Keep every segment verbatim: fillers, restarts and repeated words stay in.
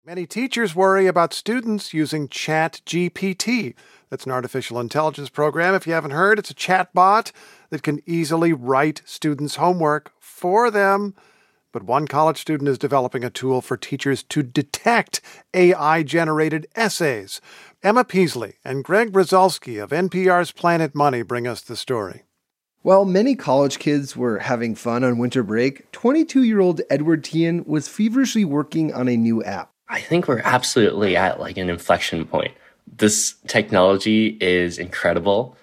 Many teachers worry about students using ChatGPT. That's an artificial intelligence program. If you haven't heard, it's a chatbot that can easily write students' homework for them. But one college student is developing a tool for teachers to detect A I-generated essays. Emma Peasley and Greg Brzezowski of N P R's Planet Money bring us the story. While many college kids were having fun on winter break, twenty-two-year-old Edward Tian was feverishly working on a new app. I think we're absolutely at like an inflection point. This technology is incredible,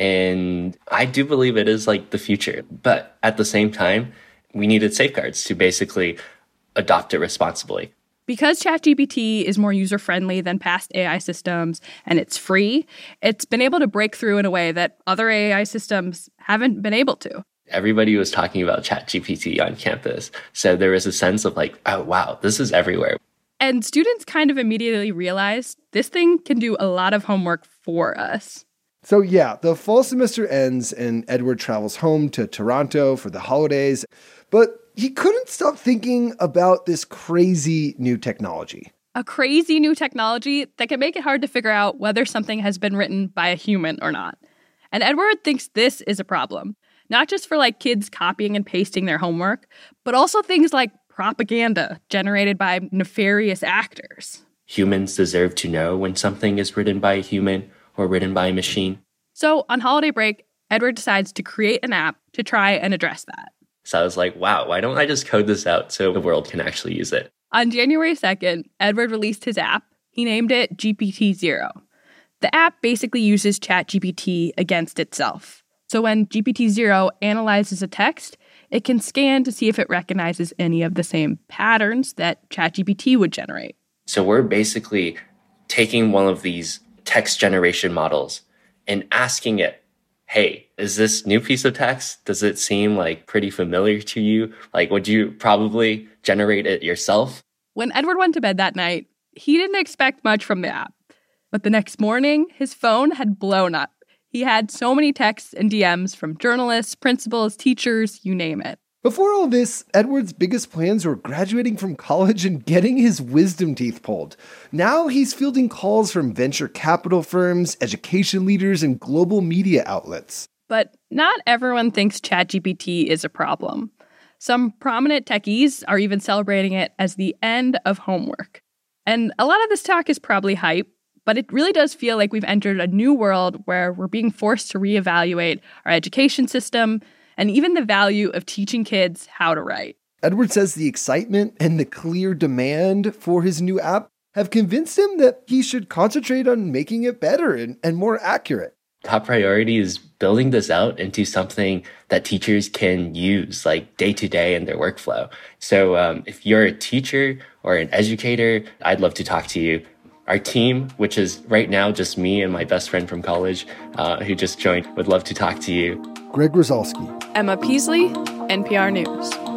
and I do believe it is like the future. But at the same time, we needed safeguards to basically adopt it responsibly. Because ChatGPT is more user-friendly than past A I systems and it's free, it's been able to break through in a way that other A I systems haven't been able to. Everybody was talking about ChatGPT on campus, so there was a sense of like, oh, wow, this is everywhere. And students kind of immediately realized this thing can do a lot of homework for us. So yeah, the fall semester ends and Edward travels home to Toronto for the holidays, but he couldn't stop thinking about this crazy new technology. A crazy new technology that can make it hard to figure out whether something has been written by a human or not. And Edward thinks this is a problem, not just for like kids copying and pasting their homework, but also things like propaganda generated by nefarious actors. Humans deserve to know when something is written by a human or written by a machine. So on holiday break, Edward decides to create an app to try and address that. So I was like, wow, why don't I just code this out so the world can actually use it? On January second, Edward released his app. He named it G P T zero. The app basically uses ChatGPT against itself. So when G P T zero analyzes a text, it can scan to see if it recognizes any of the same patterns that ChatGPT would generate. So we're basically taking one of these text generation models and asking it, hey, is this new piece of text? Does it seem like pretty familiar to you? Like, would you probably generate it yourself? When Edward went to bed that night, he didn't expect much from the app. But the next morning, his phone had blown up. He had so many texts and D Ms from journalists, principals, teachers, you name it. Before all this, Edward's biggest plans were graduating from college and getting his wisdom teeth pulled. Now he's fielding calls from venture capital firms, education leaders, and global media outlets. But not everyone thinks ChatGPT is a problem. Some prominent techies are even celebrating it as the end of homework. And a lot of this talk is probably hype, but it really does feel like we've entered a new world where we're being forced to reevaluate our education system and even the value of teaching kids how to write. Edward says the excitement and the clear demand for his new app have convinced him that he should concentrate on making it better and, and more accurate. Top priority is building this out into something that teachers can use like day to day in their workflow. So um, if you're a teacher or an educator, I'd love to talk to you. Our team, which is right now just me and my best friend from college uh, who just joined, would love to talk to you. Greg Brzezowski. Emma Peasley, N P R News.